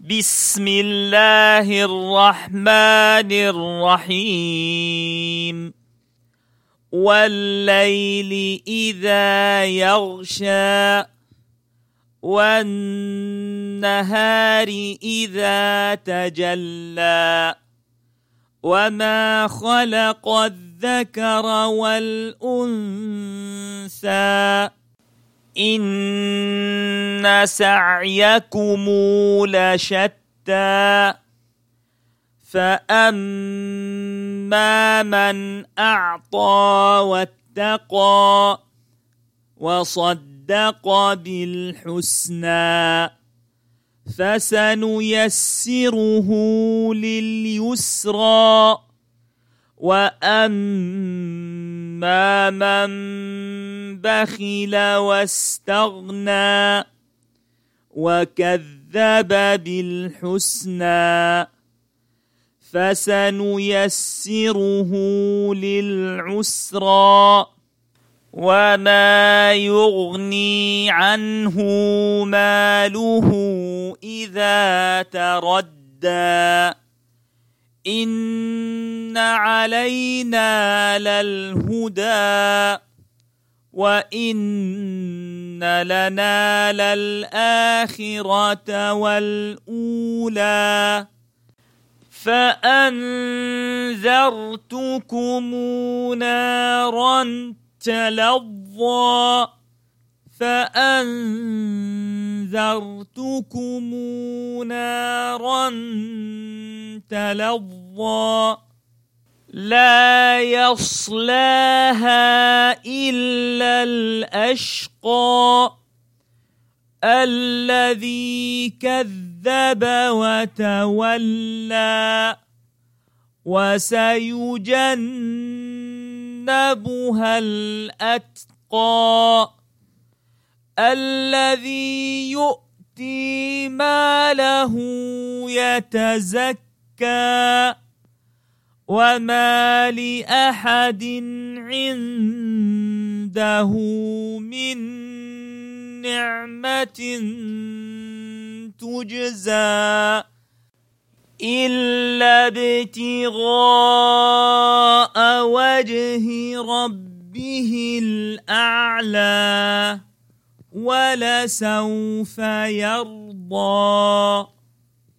بسم الله الرحمن الرحيم والليل إذا يغشى والنهار إذا تجلى وما خلق الذكر والأنثى إن سعيكم لشتى فأما من أعطى واتقى وصدق بالحسنى فسنيسره لليسرى وأما من بخل واستغنى وكذب بالحسنى فسنيسره للعسرى وما يغني عنه ماله إذا تردى إن علينا للهدى وإن لنا للآخرة والأولى فأنذرتكم نارا تلظى لا يصلاها إلا الأشقى الذي كذب وتولى وسيجنبها الأتقى الذي يؤتي ماله يتزكى وما لأحد عنده من نعمة تجزى إلا ابتغاء وجه ربه الأعلى ولسوف يرضى.